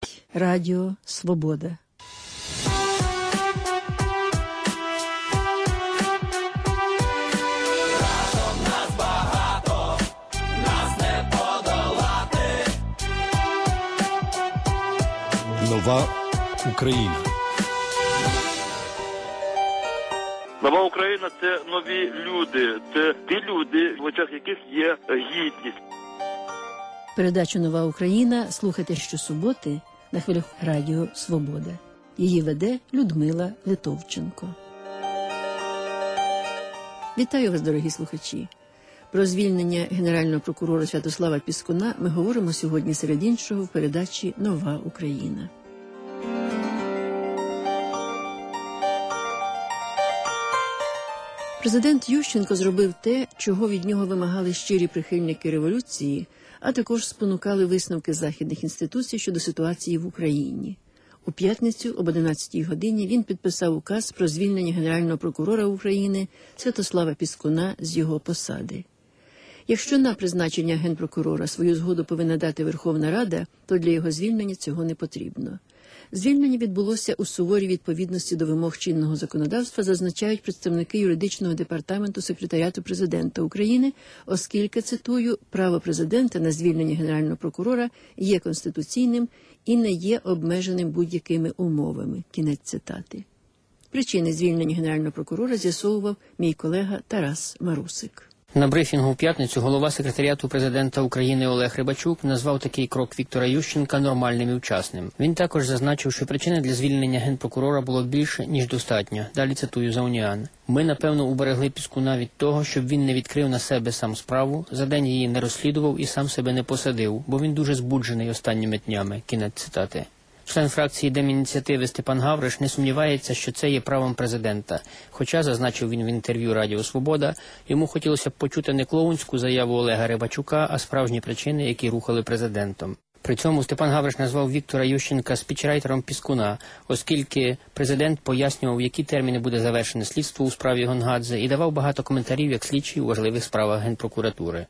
Радіо Свобода. Нова Україна. Нова Україна – це нові люди, це ті люди, в очах яких є гідність. Передачу «Нова Україна» слухайте щосуботи на хвилях Радіо Свобода. Її веде Людмила Литовченко. Вітаю вас, дорогі слухачі. Про звільнення генерального прокурора Святослава Піскуна ми говоримо сьогодні серед іншого в передачі «Нова Україна». Президент Ющенко зробив те, чого від нього вимагали щирі прихильники революції, а також спонукали висновки західних інституцій щодо ситуації в Україні. У п'ятницю об 11-й годині він підписав указ про звільнення генерального прокурора України Святослава Піскуна з його посади. Якщо на призначення генпрокурора свою згоду повинна дати Верховна Рада, то для його звільнення цього не потрібно. Звільнення відбулося у суворій відповідності до вимог чинного законодавства, зазначають представники юридичного департаменту Секретаріату Президента України, оскільки, цитую, право президента на звільнення генерального прокурора є конституційним і не є обмеженим будь-якими умовами. Кінець цитати. Причини звільнення генерального прокурора з'ясовував мій колега Тарас Марусик. На брифінгу в п'ятницю голова Секретаріату Президента України Олег Рибачук назвав такий крок Віктора Ющенка нормальним і вчасним. Він також зазначив, що причини для звільнення генпрокурора було більше, ніж достатньо. Далі цитую за Уніан. «Ми, напевно, уберегли Піскуна від того, щоб він не відкрив на себе сам справу, за день її не розслідував і сам себе не посадив, бо він дуже збуджений останніми днями». Кінець цитати. Член фракції Демініціативи Степан Гавриш не сумнівається, що це є правом президента. Хоча, зазначив він в інтерв'ю Радіо Свобода, йому хотілося б почути не клоунську заяву Олега Рибачука, а справжні причини, які рухали президентом. При цьому Степан Гавриш назвав Віктора Ющенка спічрайтером Піскуна, оскільки президент пояснював, в які терміни буде завершене слідство у справі Гонгадзе, і давав багато коментарів як слідчий у важливих справах Генпрокуратури.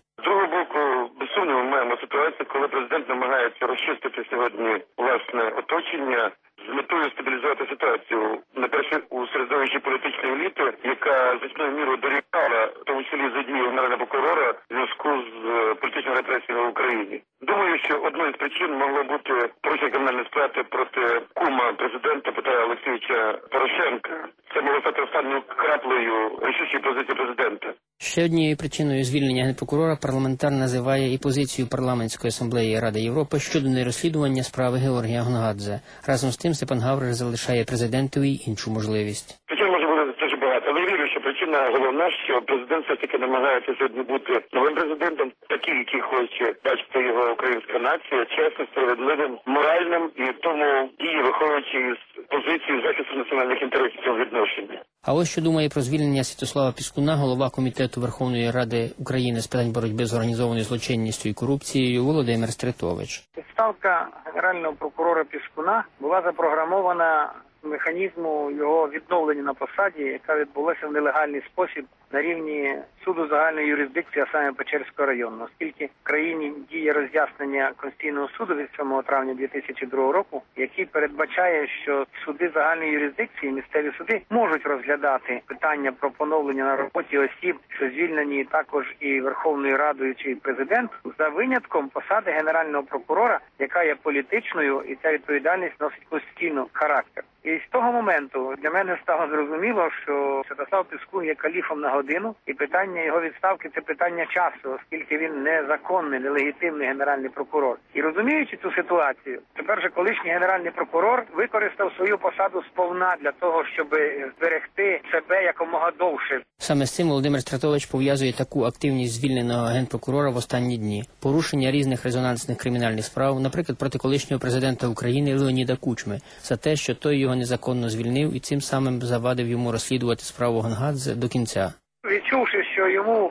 Ми маємо ситуацію, коли президент намагається розчистити сьогодні власне оточення з метою стабілізувати ситуацію, найперше у середовищі політичної еліти, яка значною мірою дорікала, в тому числі за дією генерального прокурора, в зв'язку з політичною репресією в Україні. Думаю, що одною з причин могло бути порушення кримінальної справи проти кума президента Петра Олексійовича Порошенка. Це могло стати останньою краплею рішучої позиції президента. Ще однією причиною звільнення генпрокурора парламентар називає і позицію Парламентської асамблеї Ради Європи щодо нерозслідування справи Георгія Гонгадзе. Разом з тим Степан Гавриш залишає президентові іншу можливість. Причин може бути дуже багато, але я вірю, що причина головна, що президент все таки намагається сьогодні бути новим президентом, такий, який хоче бачити його українська нація, чесним, справедливим, моральним, і тому діє, виходячи із позиції захисту національних інтересів цього відношення. А ось що думає про звільнення Святослава Піскуна голова Комітету Верховної Ради України з питань боротьби з організованою злочинністю і корупцією Володимир Стритович. Відставка генерального прокурора Піскуна була запрограмована механізму його відновлення на посаді, яка відбулася в нелегальний спосіб на рівні суду загальної юрисдикції, а саме Печерського району, оскільки в країні діє роз'яснення Конституційного суду від 7 травня 2002 року, який передбачає, що суди загальної юрисдикції, місцеві суди можуть розглядати питання про поновлення на роботі осіб, що звільнені також і Верховною Радою чи президентом, за винятком посади генерального прокурора, яка є політичною, і ця відповідальність носить конституційний характер. І з того моменту для мене стало зрозуміло, що Святослав Піскун є каліфом на годину, і питання його відставки – це питання часу, оскільки він незаконний, нелегітимний генеральний прокурор. І розуміючи цю ситуацію, тепер же колишній генеральний прокурор використав свою посаду сповна для того, щоб зберегти себе якомога довше. Саме з цим Володимир Стритович пов'язує таку активність звільненого генпрокурора в останні дні. Порушення різних резонансних кримінальних справ, наприклад, проти колишнього президента України Леоніда Кучми, за те, що той його незаконно звільнив і цим самим завадив йому розслідувати справу Гонгадзе до кінця. Відчувши, що йому вже приходить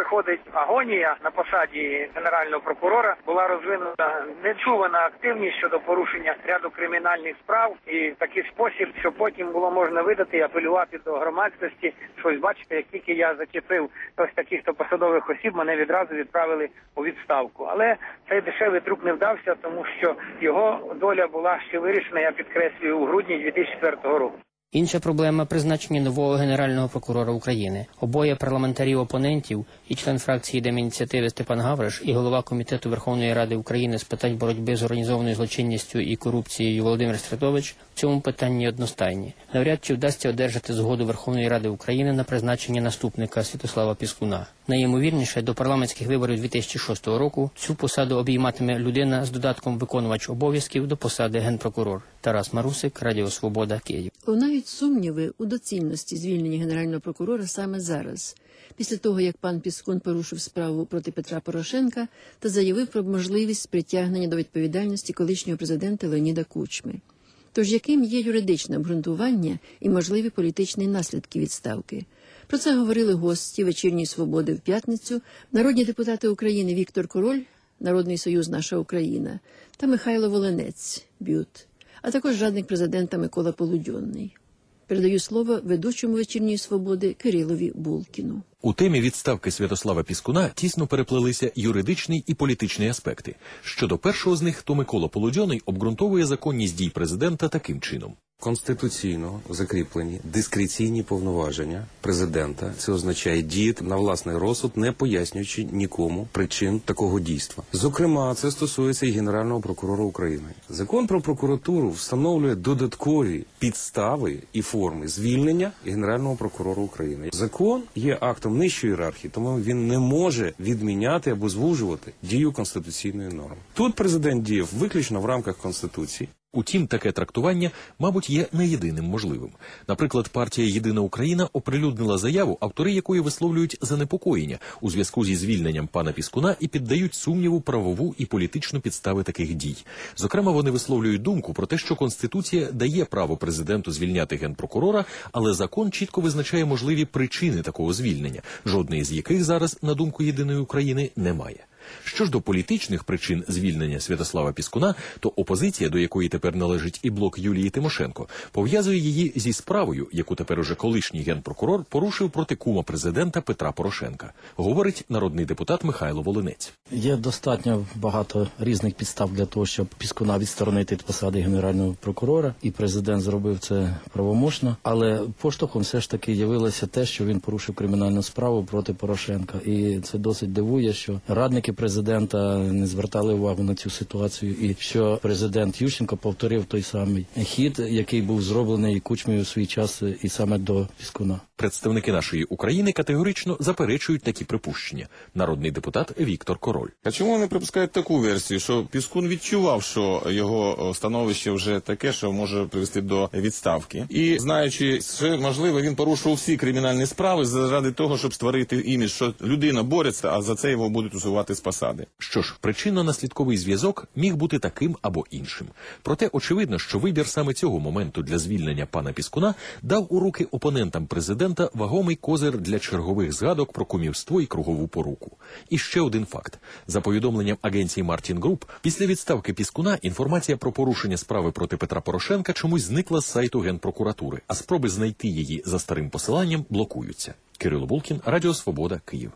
виходить агонія на посаді генерального прокурора, була розвинута нечувана активність щодо порушення ряду кримінальних справ і в такий спосіб, що потім було можна видати і апелювати до громадськості. Щось бачите, як тільки я зачепив ось таких-то посадових осіб, мене відразу відправили у відставку. Але цей дешевий трюк не вдався, тому що його доля була ще вирішена, я підкреслюю, у грудні 2004 року. Інша проблема – призначення нового Генерального прокурора України. Обоє парламентарів-опонентів, і член фракції Демініціативи Степан Гавриш, і голова Комітету Верховної Ради України з питань боротьби з організованою злочинністю і корупцією Володимир Стритович в цьому питанні одностайні. Навряд чи вдасться одержати згоду Верховної Ради України на призначення наступника Святослава Піскуна. Найімовірніше, до парламентських виборів 2006 року цю посаду обійматиме людина з додатком виконувач обов'язків до посади генпрокурор. Тарас Марусик, Радіо Свобода, Київ. Лунають сумніви у доцільності звільнення генерального прокурора саме зараз, після того, як пан Піскун порушив справу проти Петра Порошенка та заявив про можливість притягнення до відповідальності колишнього президента Леоніда Кучми. Тож яким є юридичне обґрунтування і можливі політичні наслідки відставки? Про це говорили гості «Вечірньої Свободи» в п'ятницю, народні депутати України Віктор Король, Народний Союз «Наша Україна» та Михайло Волинець, БЮТ, а також радник президента Микола Полудьонний. Передаю слово ведучому «Вечірньої Свободи» Кирилові Булкіну. У темі відставки Святослава Піскуна тісно переплелися юридичний і політичний аспекти. Щодо першого з них, то Микола Полудьонний обґрунтовує законність дій президента таким чином. Конституційно закріплені дискреційні повноваження президента. Це означає діяти на власний розсуд, не пояснюючи нікому причин такого дійства. Зокрема, це стосується і Генерального прокурора України. Закон про прокуратуру встановлює додаткові підстави і форми звільнення Генерального прокурора України. Закон є актом нижчої ієрархії, тому він не може відміняти або звужувати дію конституційної норми. Тут президент діяв виключно в рамках Конституції. Утім, таке трактування, мабуть, є не єдиним можливим. Наприклад, партія «Єдина Україна» оприлюднила заяву, автори якої висловлюють занепокоєння у зв'язку зі звільненням пана Піскуна і піддають сумніву правову і політичну підстави таких дій. Зокрема, вони висловлюють думку про те, що Конституція дає право президенту звільняти генпрокурора, але закон чітко визначає можливі причини такого звільнення, жодної з яких зараз, на думку «Єдиної України», немає. Що ж до політичних причин звільнення Святослава Піскуна, то опозиція, до якої тепер належить і блок Юлії Тимошенко, пов'язує її зі справою, яку тепер уже колишній генпрокурор порушив проти кума президента Петра Порошенка, говорить народний депутат Михайло Волинець. Є достатньо багато різних підстав для того, щоб Піскуна відсторонити від посади генерального прокурора, і президент зробив це правомочно, але поштовхом все ж таки явилося те, що він порушив кримінальну справу проти Порошенка, і це досить дивує, що радники президента не звертали увагу на цю ситуацію, і що президент Ющенко повторив той самий хід, який був зроблений Кучмою у свій час і саме до Піскуна. Представники «Нашої України» категорично заперечують такі припущення. Народний депутат Віктор Король. А чому вони припускають таку версію, що Піскун відчував, що його становище вже таке, що може привести до відставки? І знаючи, що, можливо, він порушував всі кримінальні справи заради того, щоб створити імідж, що людина бореться, а за це його будуть усувати з посади. Що ж, причинно-наслідковий зв'язок міг бути таким або іншим. Проте очевидно, що вибір саме цього моменту для звільнення пана Піскуна дав у руки опонентам президента вагомий козир для чергових згадок про кумівство і кругову поруку. І ще один факт. За повідомленням агенції Мартін Груп, після відставки Піскуна інформація про порушення справи проти Петра Порошенка чомусь зникла з сайту Генпрокуратури, а спроби знайти її за старим посиланням блокуються. Кирило Булкін, Радіо Свобода, Київ.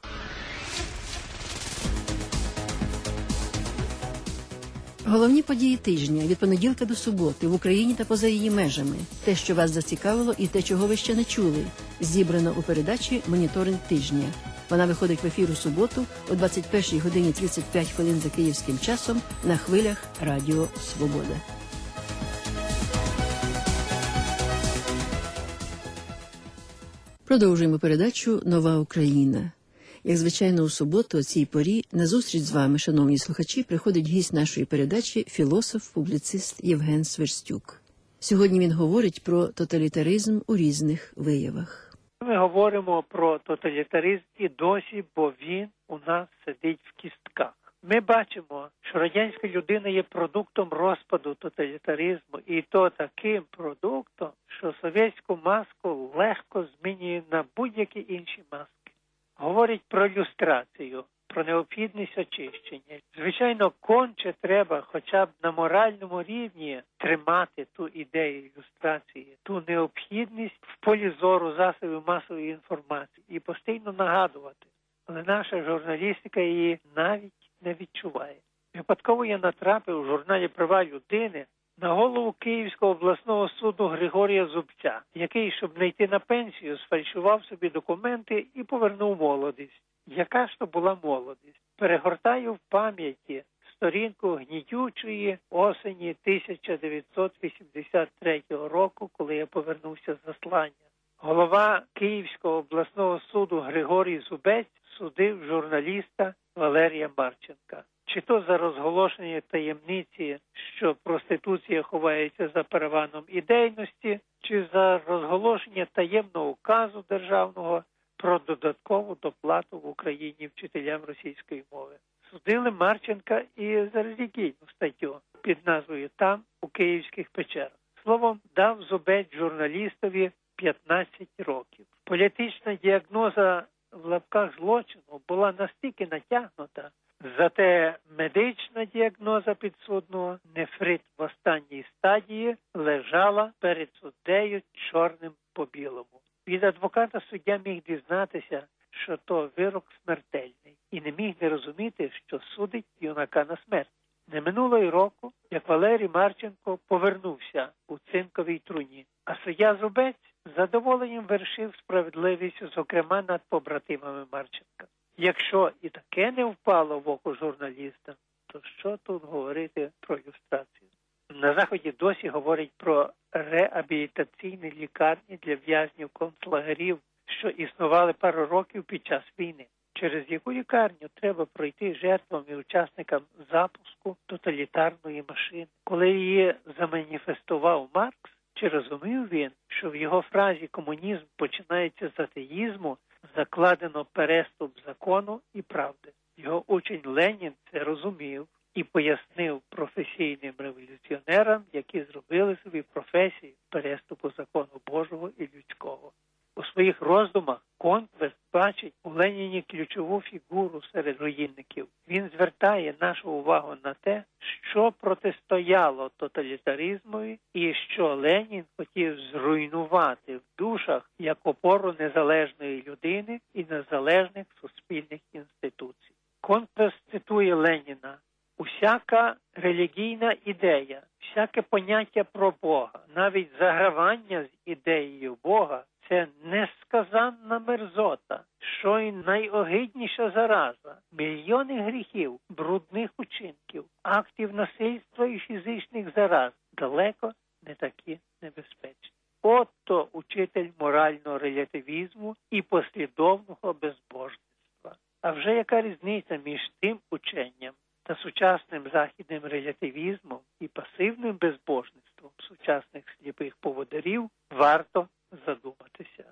Головні події тижня від понеділка до суботи в Україні та поза її межами. Те, що вас зацікавило і те, чого ви ще не чули. Зібрано у передачі «Моніторинг тижня». Вона виходить в ефір у суботу о 21 годині 35 хвилин за київським часом на хвилях Радіо Свобода. Продовжуємо передачу «Нова Україна». Як звичайно, у суботу о цій порі на зустріч з вами, шановні слухачі, приходить гість нашої передачі, філософ-публіцист Євген Сверстюк. Сьогодні він говорить про тоталітаризм у різних виявах. Ми говоримо про тоталітаризм і досі, бо він у нас сидить в кістках. Ми бачимо, що радянська людина є продуктом розпаду тоталітаризму, і то таким продуктом, що совєтську маску легко змінює на будь-які інші маски. говорить про люстрацію, про необхідність очищення. Звичайно, конче треба хоча б на моральному рівні тримати ту ідею люстрації, ту необхідність в полі зору засобів масової інформації і постійно нагадувати. Але наша журналістика її навіть не відчуває. Випадково я натрапив у журналі «Права людини» на голову Київського обласного суду Григорія Зубця, який, щоб не йти на пенсію, сфальшував собі документи і повернув молодість. Яка ж то була молодість? Перегортаю в пам'яті сторінку гнітючої осені 1983 року, коли я повернувся з заслання. Голова Київського обласного суду Григорій Зубець судив журналіста Валерія Марченка. Чи то за розголошення таємниці, що проституція ховається за параваном ідейності, чи за розголошення таємного указу державного про додаткову доплату в Україні вчителям російської мови. Судили Марченка і за релігійну статтю під назвою «Там, у Київських печерах». Словом, дав Зубець журналістові 15 років. Політична діагноза в лапках злочину була настільки натягнута, зате медична діагноза підсудного, нефрит в останній стадії, лежала перед суддею чорним по білому. Від адвоката суддя міг дізнатися, що то вирок смертельний, і не міг не розуміти, що судить юнака на смерть. Не минуло й року, як Валерій Марченко повернувся у цинковій труні, а суддя Зубець з задоволенням вершив справедливість, зокрема над побратимами Марченка. Якщо і таке не впало в око журналістам, то що тут говорити про люстрацію? На Заході досі говорять про реабілітаційні лікарні для в'язнів концлагерів, що існували пару років під час війни. Через яку лікарню треба пройти жертвам і учасникам запуску тоталітарної машини. Коли її заманіфестував Маркс, чи розумів він, що в його фразі «комунізм починається з атеїзму», закладено переступ закону і правди. Його учень Ленін це розумів і пояснив професійним революціонерам, які зробили собі професію переступу закону Божого і людського. У своїх роздумах Конквест бачить у Леніні ключову фігуру серед руїнників. Він звертає нашу увагу на те, що протистояло тоталітаризмові і що Ленін хотів зруйнувати в душах як опору незалежної людини і незалежних суспільних інституцій. Конквест цитує Леніна: «Усяка релігійна ідея, всяке поняття про Бога, навіть загравання з ідеєю Бога – це несказанна мерзота, що й найогидніша зараза, мільйони гріхів, брудних учинків, актів насильства і фізичних зараз далеко не такі небезпечні». Отто учитель морального релятивізму і послідовного безбожництва. А вже яка різниця між тим ученням та сучасним західним релятивізмом і пасивним безбожництвом сучасних сліпих поводирів, варто задуматися.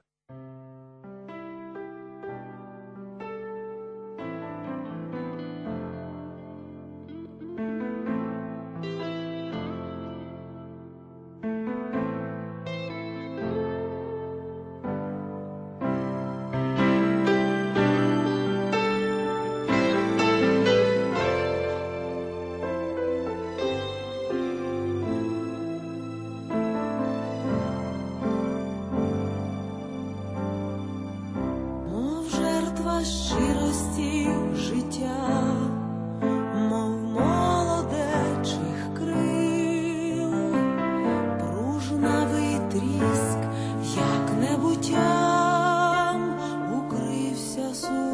Щирості життя, мов молодечих крил, пружнавий тріск, як небуттям, укрився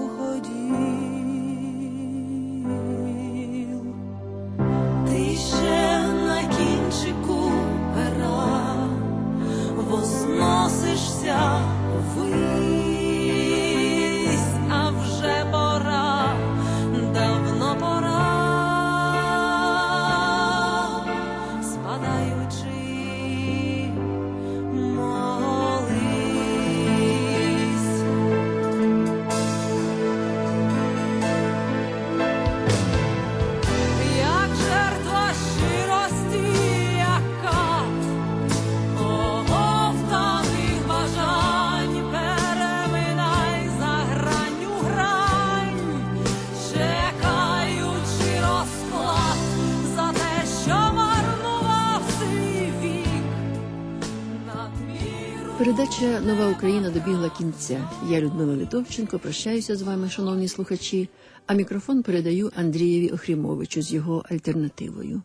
суходіл. Ти ще на кінчику пера возносишся ввись. Бажань переминай за гранню Передача «Нова Україна» добігла кінця. Я, Людмила Литовченко, прощаюся з вами, шановні слухачі, а мікрофон передаю Андрієві Охрімовичу з його альтернативою.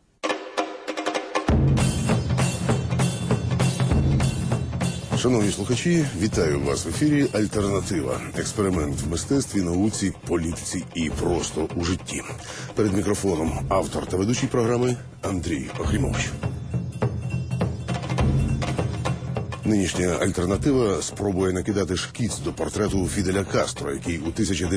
Шановні слухачі, вітаю вас в ефірі «Альтернатива». Експеримент в мистецтві, науці, політиці і просто у житті. Перед мікрофоном автор та ведучий програми Андрій Охрімович. Нинішня альтернатива спробує накидати шкіц до портрету Фіделя Кастро, який у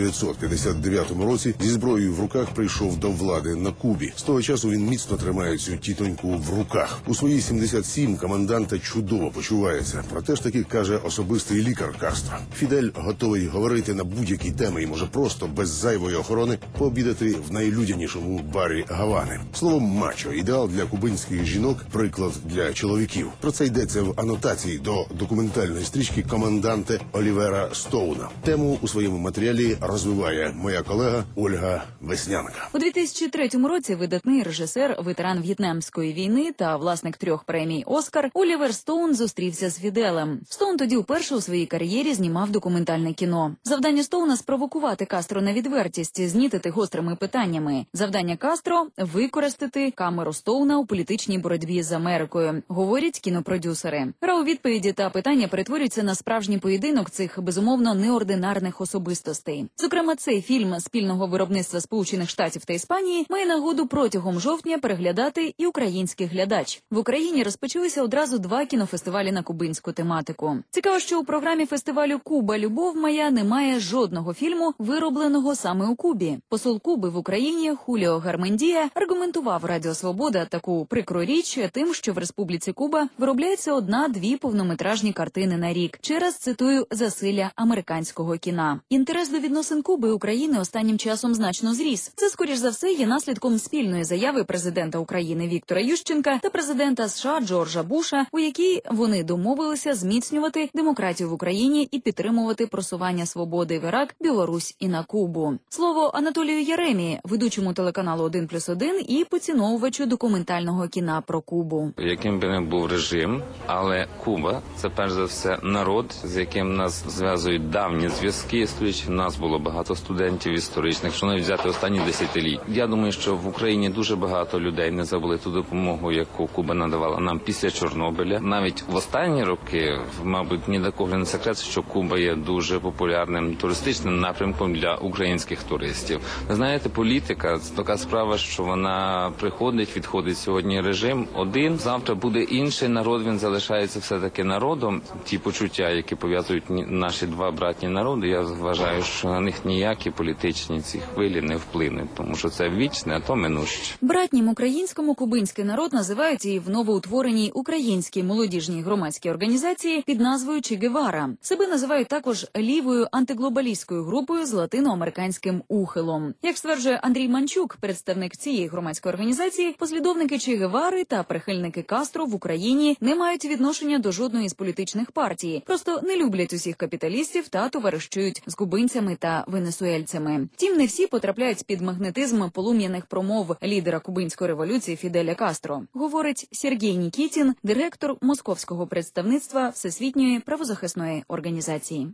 1959 році зі зброєю в руках прийшов до влади на Кубі. З того часу він міцно тримає цю тітоньку в руках. У свої 77 команданта чудово почувається. Проте ж таки каже особистий лікар Кастро. Фідель готовий говорити на будь-які теми і може просто без зайвої охорони пообідати в найлюдянішому барі Гавани. Словом, мачо – ідеал для кубинських жінок, приклад для чоловіків. Про це йдеться в анотації до документальної стрічки «Команданте» Олівера Стоуна. Тему у своєму матеріалі розвиває моя колега Ольга Веснянка. У 2003 році видатний режисер, ветеран В'єтнамської війни та власник 3 премій «Оскар» Олівер Стоун зустрівся з Фіделем. Стоун тоді вперше у своїй кар'єрі знімав документальне кіно. Завдання Стоуна – спровокувати Кастро на відвертість, знітити гострими питаннями. Завдання Кастро – використати камеру Стоуна у політичній боротьбі з Америкою, говорять кінопродюсери. У відповіді та питання перетворюються на справжній поєдинок цих, безумовно, неординарних особистостей. Зокрема, цей фільм спільного виробництва Сполучених Штатів та Іспанії має нагоду протягом жовтня переглядати і український глядач. В Україні розпочалися одразу 2 кінофестивалі на кубинську тематику. Цікаво, що у програмі фестивалю «Куба. Любов моя» немає жодного фільму, виробленого саме у Кубі. Посол Куби в Україні Хуліо Гармендія аргументував Радіо Свобода таку прикру річ тим, що в Республіці Куба виробляється 1-2 повнометражні картини на рік, через, цитую, засилля американського кіна. Інтерес до відносин Куби і України останнім часом значно зріс. Це, скоріш за все, є наслідком спільної заяви президента України Віктора Ющенка та президента США Джорджа Буша, у якій вони домовилися зміцнювати демократію в Україні і підтримувати просування свободи в Ірак, Білорусь і на Кубу. Слово Анатолію Єремі, ведучому телеканалу «1+1» і поціновувачу документального кіна про Кубу. Яким би не був режим, але Куба – це перш за все народ, з яким нас зв'язують давні зв'язки історичні. У нас було багато студентів історичних, що навіть взяти останні десятиліть. Я думаю, що в Україні дуже багато людей не забули ту допомогу, яку Куба надавала нам після Чорнобиля. Навіть в останні роки, мабуть, ні для кого не секрет, що Куба є дуже популярним туристичним напрямком для українських туристів. Ви знаєте, політика – це така справа, що вона приходить, відходить. Сьогодні режим один, завтра буде інший народ, він залишається все-таки народом. Ті почуття, які пов'язують наші 2 братні народи, я вважаю, що на них ніякі політичні ці хвилі не вплинуть, тому що це вічне, а то минуще. Братнім українському кубинський народ називають і в новоутвореній українській молодіжній громадській організації під назвою Че Гевара. Себе називають також лівою антиглобалістською групою з латиноамериканським ухилом. Як стверджує Андрій Манчук, представник цієї громадської організації, послідовники Че Гевари та прихильники Кастро в Україні не мають відношення до жодної з політичних партій. Просто не люблять усіх капіталістів та товаришують з кубинцями та венесуельцями. Втім, не всі потрапляють під магнетизм полум'яних промов лідера кубинської революції Фіделя Кастро, говорить Сергій Нікітін, директор московського представництва Всесвітньої правозахисної організації.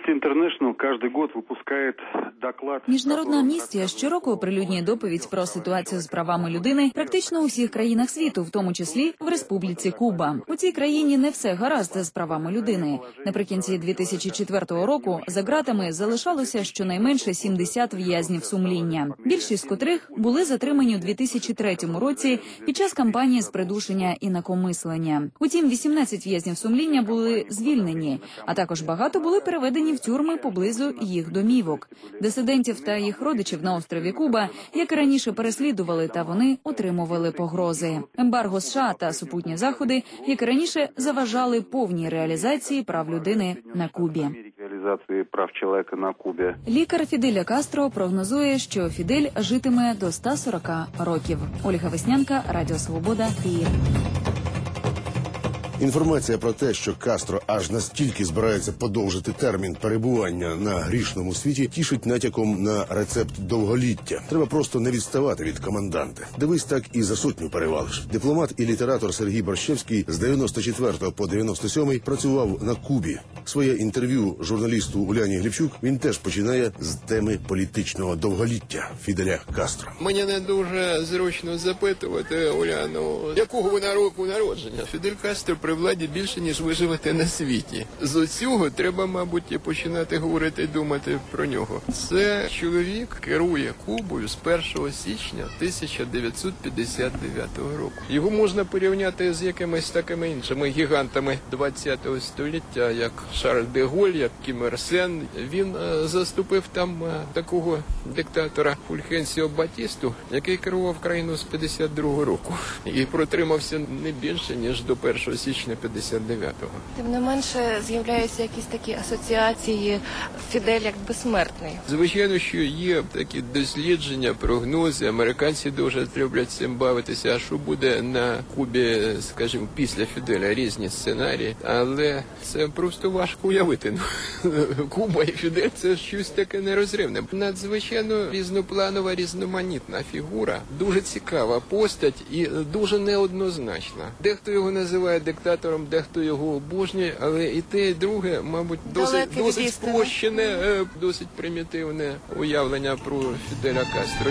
Міжнародна амністія щороку оприлюднює доповідь про ситуацію з правами людини практично у всіх країнах світу, в тому числі в Республіці Куба. У цій країні не все гаразд з правами людини. Наприкінці 2004 року за ґратами залишалося щонайменше 70 в'язнів сумління, більшість з котрих були затримані у 2003 році під час кампанії з придушення інакомислення. Утім, 18 в'язнів сумління були звільнені, а також багато були переведені в тюрми поблизу їх домівок. Дисидентів та їх родичів на острові Куба, як і раніше, переслідували, та вони отримували погрози. Ембарго США та супутні заходи, як і раніше, заважали повній реалізації прав людини на Кубі. Лікар Фіделя Кастро прогнозує, що Фідель житиме до 140 років. Ольга Веснянка, Радіо Свобода, Київ. Інформація про те, що Кастро аж настільки збирається подовжити термін перебування на грішному світі, тішить натяком на рецепт довголіття. Треба просто не відставати від команданта. Дивись, так і за сотню перевалиш. Дипломат і літератор Сергій Борщевський з 94 по 97 працював на Кубі. Своє інтерв'ю журналісту Уляні Глібчук він теж починає з теми політичного довголіття Фіделя Кастро. Мені не дуже зручно запитувати Уляну, якого вона року народження. Фідель Кастро при владі більше, ніж виживати на світі. З цього треба, мабуть, і починати говорити і думати про нього. Це чоловік керує Кубою з 1 січня 1959 року. Його можна порівняти з якимись такими іншими гігантами 20-го століття, як Шарль де Голь, як Кім Ір Сен. Він заступив там такого диктатора Фульхенсіо Батісту, який керував країну з 52-го року. І протримався не більше, ніж до 1 січня 59-го. Тим не менше, з'являються якісь такі асоціації Фідель як безсмертний. Звичайно, що є такі дослідження, прогнози. Американці дуже люблять цим бавитися, а що буде на Кубі, скажімо, після Фіделя, різні сценарії. Але це просто важко уявити. Куба і Фідель – це щось таке нерозривне. Надзвичайно різнопланова, різноманітна фігура, дуже цікава постать і дуже неоднозначна. Дехто його називає диктатором, дехто його обожнює, але і те, і друге, мабуть, досить спрощене, досить примітивне уявлення про Фіделя Кастро.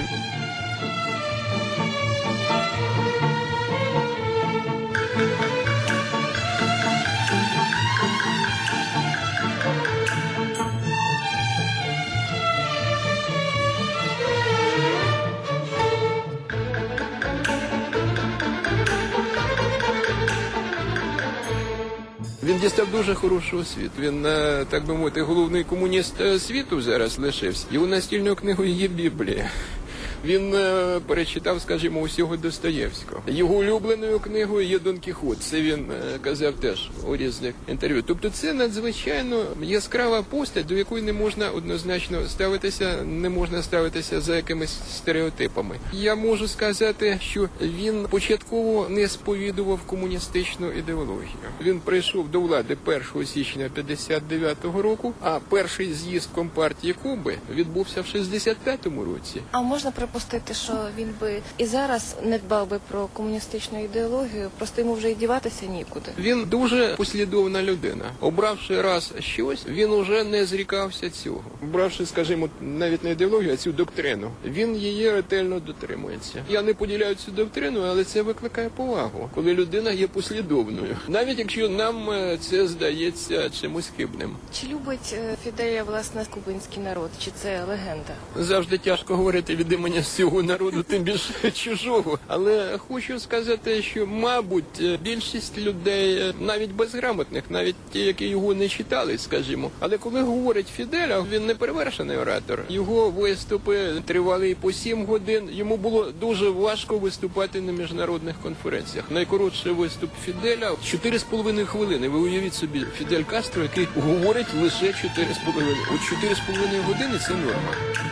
Він дістав дуже хорошу освіту. Він, так би мовити, головний комуніст світу зараз лишився. Його настільною книгою є Біблія. Він перечитав, скажімо, усього Достоєвського. Його улюбленою книгою є Дон Кіхот. Це він казав теж у різних інтерв'ю. Тобто це надзвичайно яскрава постать, до якої не можна однозначно ставитися, не можна ставитися за якимись стереотипами. Я можу сказати, що він початково не сповідував комуністичну ідеологію. Він прийшов до влади 1 січня 59-го року, а перший з'їзд Компартії Куби відбувся в 65-му році. А можна припустити, що він би і зараз не дбав би про комуністичну ідеологію, просто йому вже і діватися нікуди. Він дуже послідовна людина. Обравши раз щось, він уже не зрікався цього. Обравши, скажімо, навіть не ідеологію, а цю доктрину, він її ретельно дотримується. Я не поділяю цю доктрину, але це викликає повагу, коли людина є послідовною. Навіть якщо нам це здається чимось хибним. Чи любить Фіделя, власне, кубинський народ? Чи це легенда? Завжди тяжко говорити від імені всього народу, тим більше чужого. Але хочу сказати, що, мабуть, більшість людей, навіть безграмотних, навіть ті, які його не читали, скажімо. Але коли говорить Фіделя, він не перевершений оратор. Його виступи тривали і по 7 годин. Йому було дуже важко виступати на міжнародних конференціях. Найкоротший виступ Фіделя – 4,5 хвилини. Ви уявіть собі, Фідель Кастро, який говорить лише 4,5. От 4,5 години – це норма.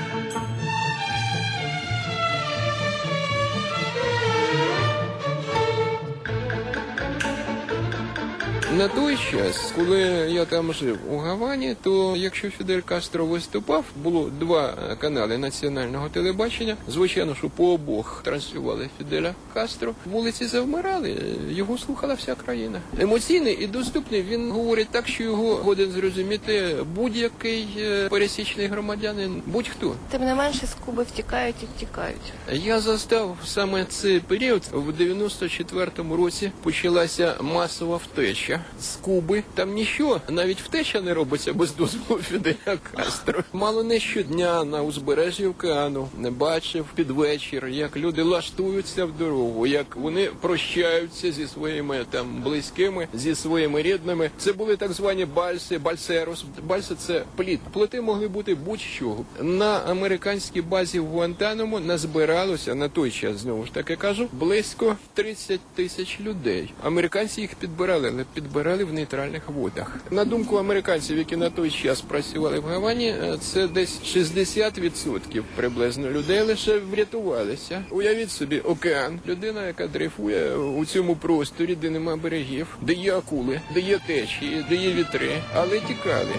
На той час, коли я там жив у Гавані, то якщо Фідель Кастро виступав, було 2 канали національного телебачення. Звичайно, що по обох транслювали Фіделя Кастро. Вулиці завмирали, його слухала вся країна. Емоційний і доступний, він говорить так, що його годен зрозуміти будь-який пересічний громадянин, будь-хто. Тим не менше, з Куби втікають і втікають. Я застав саме цей період. В 94-му році почалася масова втеча з Куби. Там нічого, навіть втеча не робиться без дозволу Фіделя Кастро. Мало не щодня на узбережжі океану не бачив під вечір, як люди лаштуються в дорогу, як вони прощаються зі своїми там близькими, зі своїми рідними. Це були так звані бальси, бальсерос. Бальси – це пліт. Плоти могли бути будь-що. На американській базі в Гуантанамо назбиралося, на той час, знову ж таки кажу, близько 30 тисяч людей. Американці їх підбирали, але підбирали збирали в нейтральних водах. На думку американців, які на той час працювали в Гавані, це десь 60% приблизно людей лише врятувалися. Уявіть собі, океан. Людина, яка дрейфує у цьому просторі, де нема берегів, де є акули, де є течії, де є вітри, але тікали.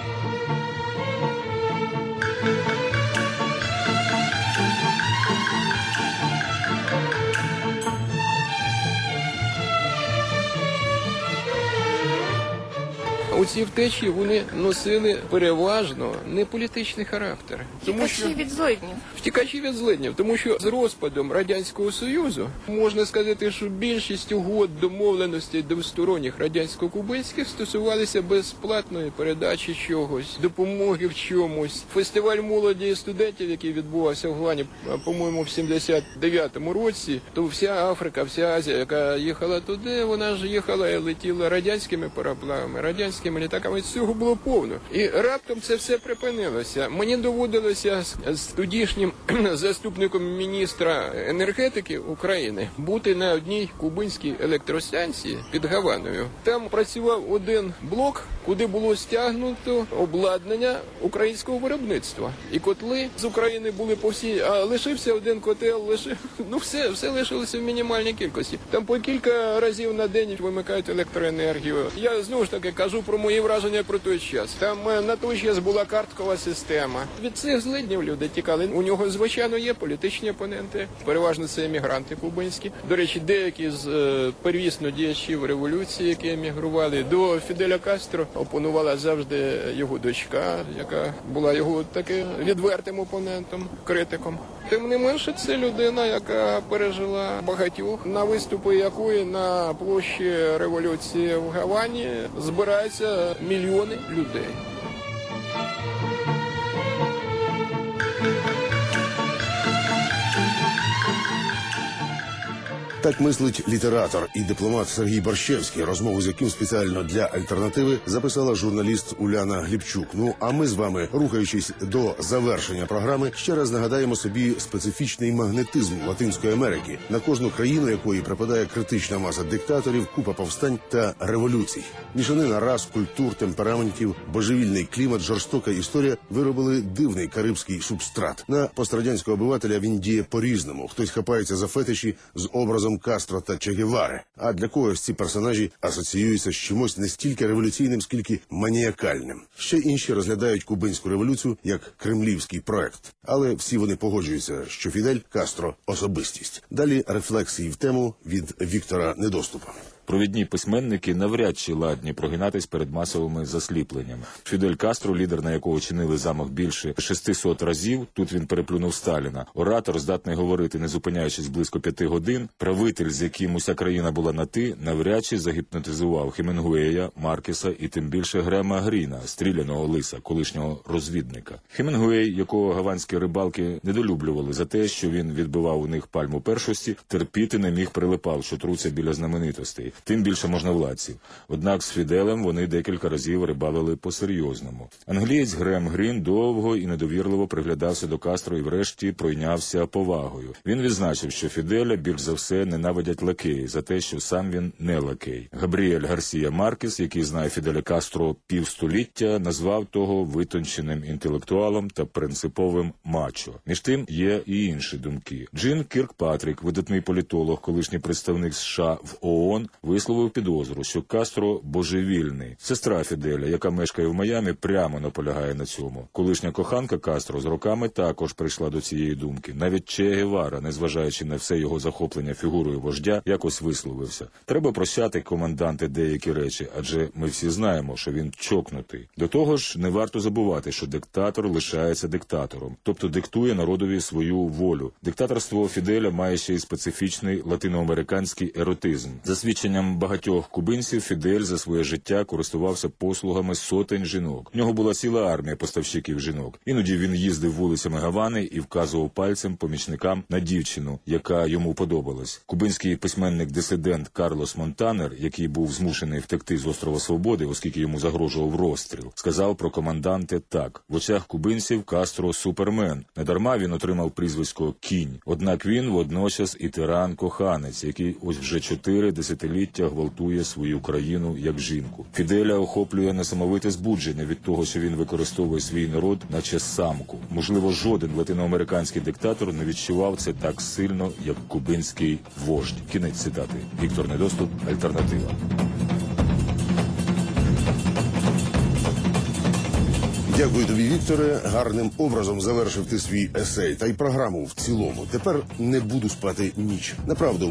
Оці втечі, вони носили переважно не політичний характер. Втікачі від злиднів. Втікачі від злиднів, тому що з розпадом Радянського Союзу можна сказати, що більшість угод, домовленостей двосторонніх радянсько-кубинських стосувалися безплатної передачі чогось, допомоги в чомусь. Фестиваль молоді і студентів, який відбувався в Гавані, по-моєму, в 79-му році, то вся Африка, вся Азія, яка їхала туди, вона ж їхала і летіла радянськими параплавами, радянськими літаками, цього було повно. І раптом це все припинилося. Мені доводилося з тодішнім заступником міністра енергетики України бути на одній кубинській електростанції під Гаваною. Там працював один блок, куди було стягнуто обладнання українського виробництва. І котли з України були по всій, а лишився один котел, все лишилося в мінімальній кількості. Там по кілька разів на день вимикають електроенергію. Я знову ж таки кажу про мої враження про той час. Там на той час була карткова система. Від цих злиднів люди тікали. У нього, звичайно, є політичні опоненти. Переважно це емігранти кубинські. До речі, деякі з первісно діячів революції, які емігрували, до Фіделя Кастро опонувала завжди його дочка, яка була його таким відвертим опонентом, критиком. Тим не менше, це людина, яка пережила багатьох, на виступи якої на площі революції в Гавані збираються мільйони людей. Так мислить літератор і дипломат Сергій Борщевський, розмову з яким спеціально для «Альтернативи» записала журналіст Уляна Глібчук. Ну, а ми з вами, рухаючись до завершення програми, ще раз нагадаємо собі специфічний магнетизм Латинської Америки, на кожну країну якої припадає критична маса диктаторів, купа повстань та революцій. Мішанина рас, культур, темпераментів, божевільний клімат, жорстока історія виробили дивний карибський субстрат. На пострадянського обивателя він діє по-різному. Хтось хапається за фетиші з образом Кастро та Че Гевари. А для когось ці персонажі асоціюються з чимось не стільки революційним, скільки маніакальним. Ще інші розглядають кубинську революцію як кремлівський проект. Але всі вони погоджуються, що Фідель Кастро – особистість. Далі рефлексії в тему від Віктора Недоступа. Провідні письменники навряд чи ладні прогинатись перед масовими засліпленнями. Фідель Кастро, лідер, на якого чинили замах більше 600 разів, тут він переплюнув Сталіна. Оратор, здатний говорити, не зупиняючись близько 5 годин. Правитель, з яким уся країна була на «ти», навряд чи загіпнотизував Хемінгуея, Маркеса і тим більше Грема Гріна, стріляного лиса, колишнього розвідника. Хемінгуей, якого гаванські рибалки недолюблювали за те, що він відбивав у них пальму першості, терпіти не міг прилипал, що труться біля знаменитостей. Тим більше можновладців. Однак з Фіделем вони декілька разів рибалили по-серйозному. Англієць Грем Грін довго і недовірливо приглядався до Кастро і врешті пройнявся повагою. Він відзначив, що Фіделя більш за все ненавидять лакеї за те, що сам він не лакей. Габріель Гарсія Маркес, який знає Фіделя Кастро півстоліття, назвав того витонченим інтелектуалом та принциповим мачо. Між тим є і інші думки. Джин Кіркпатрік, видатний політолог, колишній представник США в ООН, висловив підозру, що Кастро божевільний. Сестра Фіделя, яка мешкає в Майамі, прямо наполягає на цьому. Колишня коханка Кастро з роками також прийшла до цієї думки. Навіть Че Гевара, незважаючи на все його захоплення фігурою вождя, якось висловився. Треба прощати, команданте, деякі речі, адже ми всі знаємо, що він чокнутий. До того ж, не варто забувати, що диктатор лишається диктатором, тобто диктує народові свою волю. Диктаторство Фіделя має ще й специфічний латиноамериканський еротизм. За свідченням багатьох кубинців, Фідель за своє життя користувався послугами сотень жінок. В нього була ціла армія поставщиків жінок. Іноді він їздив вулицями Гавани і вказував пальцем помічникам на дівчину, яка йому подобалась. Кубинський письменник-дисидент Карлос Монтанер, який був змушений втекти з острова Свободи, оскільки йому загрожував розстріл, сказав про команданте так: в очах кубинців Кастро – супермен. Недарма він отримав прізвисько «Кінь». Однак він водночас і тиран-коханець, який ось вже 4 десятиліття десятиліття гвалтує свою країну як жінку. Фіделя охоплює несамовите збудження від того, що він використовує свій народ наче самку. Можливо, жоден латиноамериканський диктатор не відчував це так сильно, як кубинський вождь. Кінець цитати. Віктор Недоступ, Альтернатива. Дякую тобі, Вікторе. Гарним образом завершив ти свій есей та й програму в цілому. Тепер не буду спати ніч. Направду,